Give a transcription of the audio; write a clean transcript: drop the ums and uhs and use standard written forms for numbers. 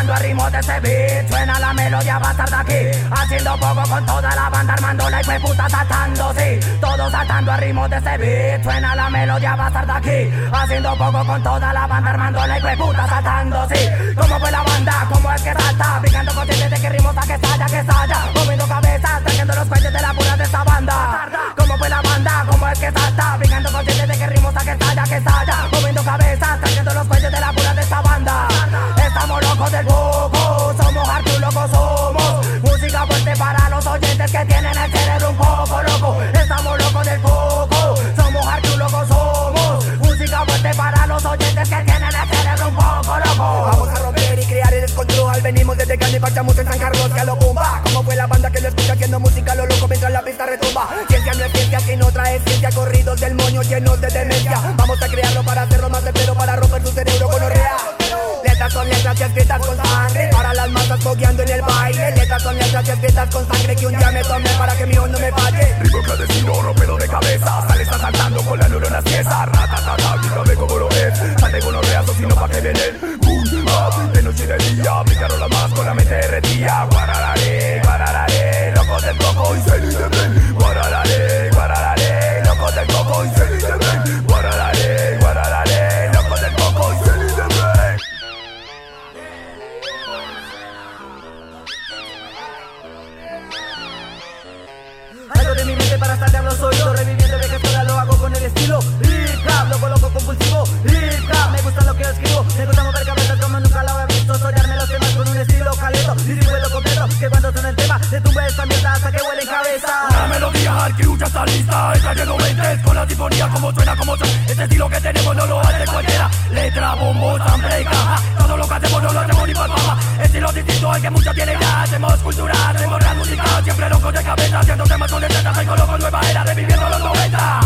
saltando al ritmo de ese beat. Suena la melodía bastarda aquí, haciendo poco con toda la banda, armando la hijueputa saltando, sí. Todos saltando al ritmo de ese beat. Suena la melodía bastarda aquí, haciendo poco con toda la banda, armando la hijueputa saltando, sí. ¿Cómo fue la banda? ¿Cómo es que salta? Picando consciente de que ritmo que estalla, moviendo cabezas, trayendo los cuellos de la pura de esta banda. ¿Cómo fue la banda? ¿Cómo es que salta? Picando consciente de que ritmo que estalla, moviendo cabezas, trayendo los cuellos de la pura de esta banda. Estamos locos del poco, somos hardcore, locos somos. Música fuerte para los oyentes que tienen el cerebro un poco loco. Estamos locos del poco, somos hardcore, locos somos. Música fuerte para los oyentes que tienen el cerebro un poco loco. Vamos a romper y crear el descontrol. Venimos desde Grande y parchamos en San Carlos, que a lo bomba. Como fue la banda que lo escucha haciendo música lo loco mientras la pista retumba. Ciencia no es ciencia, si no trae ciencia. Corridos del moño llenos de demencia. Vamos a crearlo para hacerlo más certero, para romper tu cerebro con orrea. Letras son letras y escritas con sangre, para las masas fogueando en el baile. Letras son letras y escritas con sangre, que un día me tomé para que mi ojo no me falle. Ritmo clandestino, rompero de cabeza. Sale está saltando con las neuronas tiesas. Ratatata, dígame cómo lo es. Salte con los reazos sino pa' que vienen. Boom, up, de noche y de día. Aplicaron las más con la mente derretida. Guarararé, locos del coco y se de ven. Guarararé, locos del coco y se de ven. Guarararé, locos del coco y se de ven. Salgo de mi mente para estar a los oídos, reviviendo de que sola lo hago con el estilo hip hop, loco compulsivo, hip hop, me gusta lo que escribo, me gusta mover cabezas como nunca lo había visto, sollarme los temas con un estilo caleto, y vuelo completo, que cuando suena el tema, se tumba esta mierda hasta que huele en cabeza. La melodía hardcore ya está lista, está lleno de mentes, con la sinfonía como suena, este estilo que tenemos no lo hace cualquiera, letra, bombo, sample y caja, todo lo que hacemos no lo hacemos ni por fama, estilo distinto el que mucho tiene ya, hacemos cultura, hacemos rap musical, siempre locos de cabeza, haciendo temas con letras, soy con locos, nueva era, reviviendo los 90.